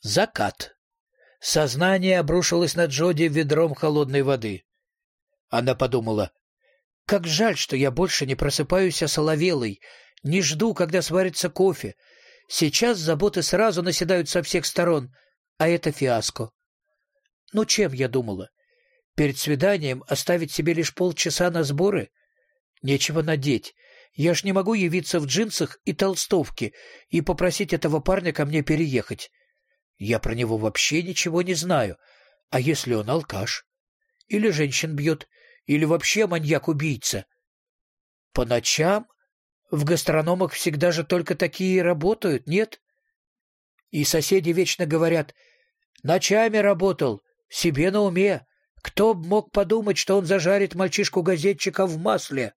Закат. Сознание обрушилось на Джоди ведром холодной воды. Она подумала: как жаль, что я больше не просыпаюсь осоловелой, не жду, когда сварится кофе. Сейчас заботы сразу наседают со всех сторон, а это фиаско. Ну, чем я думала? Перед свиданием оставить себе лишь полчаса на сборы? Нечего надеть. Я ж не могу явиться в джинсах и толстовке и попросить этого парня ко мне переехать. Я про него вообще ничего не знаю. А если он алкаш? Или женщин бьет? Или вообще маньяк-убийца? По ночам в гастрономах всегда же только такие работают, нет? И соседи вечно говорят: ночами работал, себе на уме. Кто б мог подумать, что он зажарит мальчишку-газетчика в масле?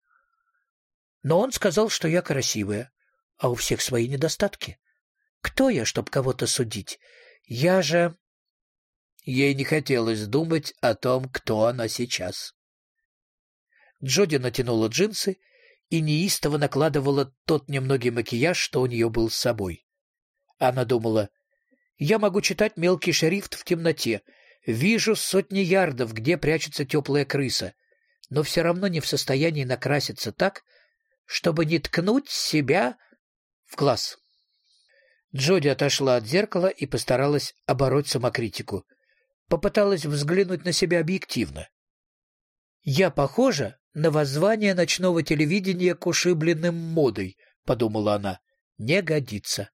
Но он сказал, что я красивая, а у всех свои недостатки. Кто я, чтоб кого-то судить? Я же... Ей не хотелось думать о том, кто она сейчас. Джоди натянула джинсы и неистово накладывала тот немногий макияж, что у нее был с собой. Она думала: я могу читать мелкий шрифт в темноте, вижу сотни ярдов, где прячется теплая крыса, но все равно не в состоянии накраситься так, чтобы не ткнуть себя в глаз. Джоди отошла от зеркала и постаралась обороть самокритику. Попыталась взглянуть на себя объективно. «Я похожа на воззвание ночного телевидения к ушибленным модой», — подумала она. «Не годится».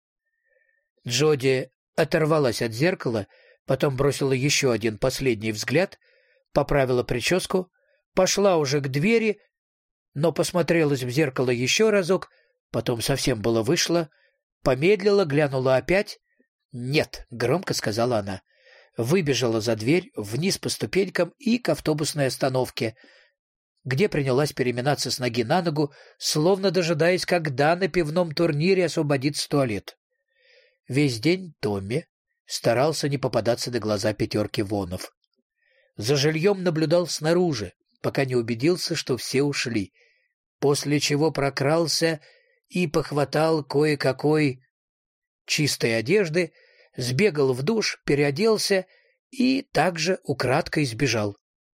Джоди оторвалась от зеркала, потом бросила еще один последний взгляд, поправила прическу, пошла уже к двери, но посмотрелась в зеркало еще разок, потом совсем было вышла, помедлила, глянула опять. «Нет», — громко сказала она. Выбежала за дверь, вниз по ступенькам и к автобусной остановке, где принялась переминаться с ноги на ногу, словно дожидаясь, когда на пивном турнире освободится туалет. Весь день Томми старался не попадаться на глаза пятерки вонов. За жильем наблюдал снаружи, пока не убедился, что все ушли, после чего прокрался и похватал кое-какой чистой одежды, сбегал в душ, переоделся и также украдкой сбежал.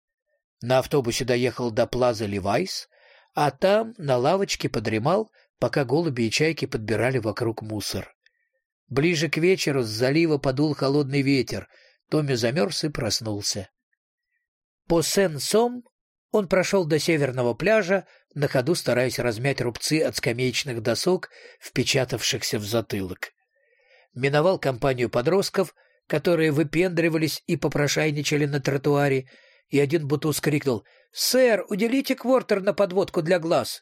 На автобусе доехал до Плаза Левайс, а там на лавочке подремал, пока голуби и чайки подбирали вокруг мусор. Ближе к вечеру с залива подул холодный ветер, Томми замерз и проснулся. По Сен-Сом он прошел до северного пляжа, на ходу стараясь размять рубцы от скамеечных досок, впечатавшихся в затылок. Миновал компанию подростков, которые выпендривались и попрошайничали на тротуаре, и один бутуз крикнул: «Сэр, уделите квартер на подводку для глаз!»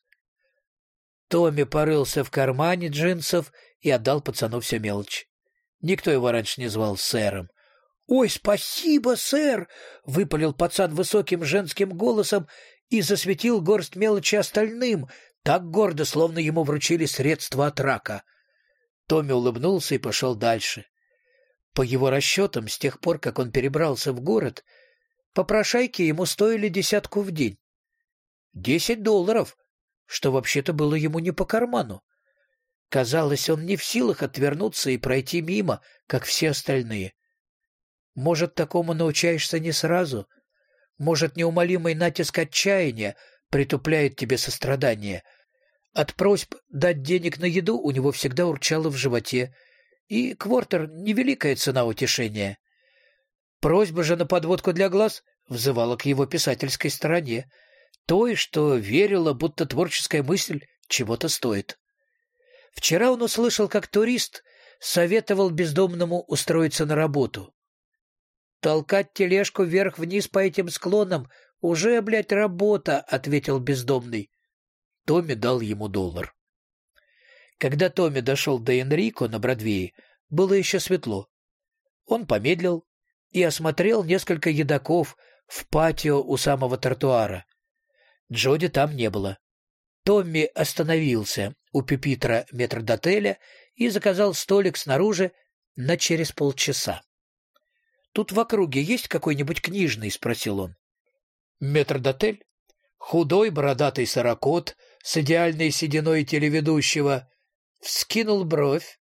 Томми порылся в кармане джинсов и отдал пацану всю мелочь. Никто его раньше не звал сэром. «Ой, спасибо, сэр!» — выпалил пацан высоким женским голосом и засветил горсть мелочи остальным, так гордо, словно ему вручили средства от рака. Томми улыбнулся и пошел дальше. По его расчетам, с тех пор, как он перебрался в город, попрошайки ему стоили десятку в день. $10, что вообще-то было ему не по карману. Казалось, он не в силах отвернуться и пройти мимо, как все остальные. Может, такому научаешься не сразу? Может, неумолимый натиск отчаяния притупляет тебе сострадание? От просьб дать денег на еду у него всегда урчало в животе, и квартер — невеликая цена утешения. Просьба же на подводку для глаз взывала к его писательской стороне, той, что верила, будто творческая мысль чего-то стоит. Вчера он услышал, как турист советовал бездомному устроиться на работу. «Толкать тележку вверх-вниз по этим склонам — уже, блядь, работа», — ответил бездомный. Томми дал ему $1. Когда Томми дошел до Энрико на Бродвее, было еще светло. Он помедлил и осмотрел несколько едоков в патио у самого тротуара. Джоди там не было. Томми остановился у пюпитра метрдотеля и заказал столик снаружи на через полчаса. «Тут в округе есть какой-нибудь книжный?» — спросил он. Метрдотель, худой бородатый сорокот с идеальной сединой телеведущего, вскинул бровь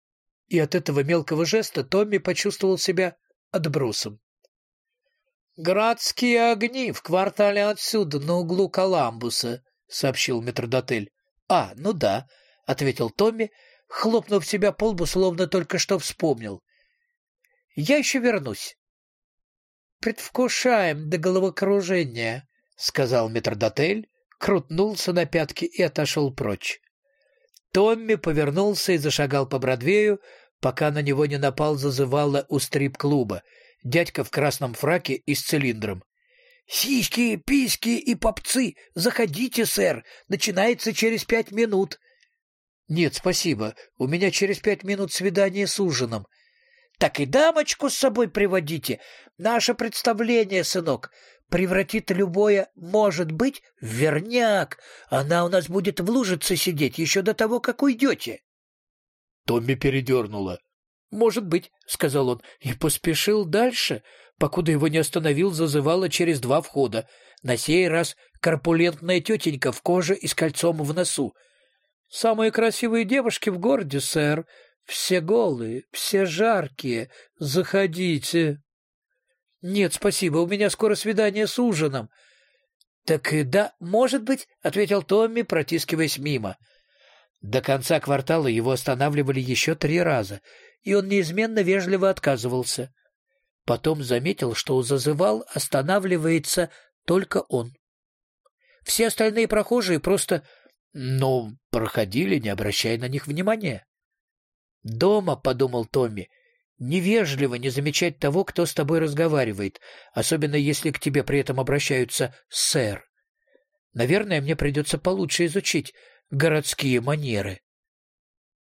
и от этого мелкого жеста Томми почувствовал себя отбросом. «Градские огни в квартале отсюда, на углу Коламбуса», — сообщил метрдотель. Ну да», — ответил Томми, хлопнув себя по лбу, словно только что вспомнил. «Я еще вернусь». «Предвкушаем до головокружения», — сказал метрдотель, крутнулся на пятки и отошел прочь. Томми повернулся и зашагал по Бродвею, пока на него не напал зазывало у стрип-клуба, дядька в красном фраке и с цилиндром. «Сиськи, письки и попцы! Заходите, сэр! Начинается через 5 минут!» «Нет, спасибо. У меня через 5 минут свидание с ужином». «Так и дамочку с собой приводите. Наше представление, сынок, превратит любое «может быть» в верняк. Она у нас будет в лужице сидеть еще до того, как уйдете». Томми передернуло. «Может быть», — сказал он, и поспешил дальше, покуда его не остановил зазывало через 2 входа. На сей раз корпулентная тетенька в коже и с кольцом в носу. «Самые красивые девушки в городе, сэр. Все голые, все жаркие. Заходите». «Нет, спасибо, у меня скоро свидание с ужином». «Так и да, может быть», — ответил Томми, протискиваясь мимо. До конца квартала его останавливали еще 3 раза, и он неизменно вежливо отказывался. Потом заметил, что у зазывал останавливается только он. Все остальные прохожие просто, проходили, не обращая на них внимания. «Дома», — подумал Томми, — «невежливо не замечать того, кто с тобой разговаривает, особенно если к тебе при этом обращаются «сэр». Наверное, мне придется получше изучить городские манеры».